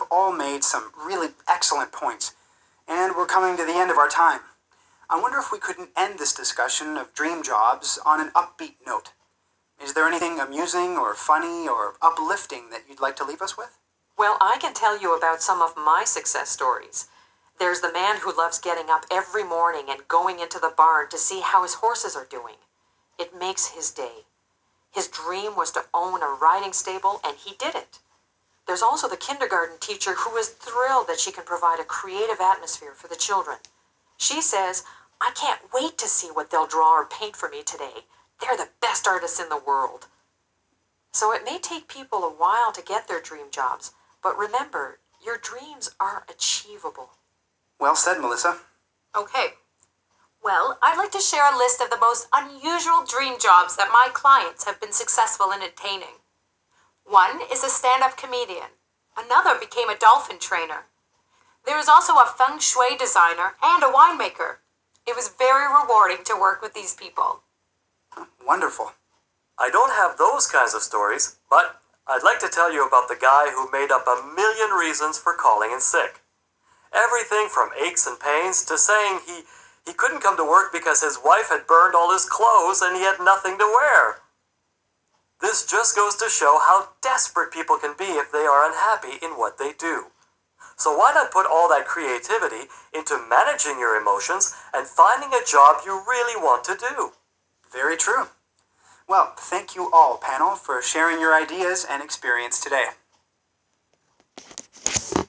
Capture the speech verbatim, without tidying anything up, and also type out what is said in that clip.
all made some really excellent points, and we're coming to the end of our time. I wonder if we couldn't end this discussion of dream jobs on an upbeat note. Is there anything amusing or funny or uplifting that you'd like to leave us with? Well, I can tell you about some of my success stories. There's the man who loves getting up every morning and going into the barn to see how his horses are doing. It makes his day. His dream was to own a riding stable, and he did it. There's also the kindergarten teacher who is thrilled that she can provide a creative atmosphere for the children. She says, "I can't wait to see what they'll draw or paint for me today. They're the best artists in the world." So it may take people a while to get their dream jobs, but remember, your dreams are achievable. Well said, Melissa. Okay. Well, I'd like to share a list of the most unusual dream jobs that my clients have been successful in attaining. One is a stand-up comedian. Another became a dolphin trainer. There is also a feng shui designer and a winemaker. It was very rewarding to work with these people. Wonderful. I don't have those kinds of stories, but I'd like to tell you about the guy who made up a million reasons for calling in sick. Everything from aches and pains to saying he, he couldn't come to work because his wife had burned all his clothes and he had nothing to wear. This just goes to show how desperate people can be if they are unhappy in what they do. So why not put all that creativity into managing your emotions and finding a job you really want to do? Very true. Well, thank you all, panel, for sharing your ideas and experience today.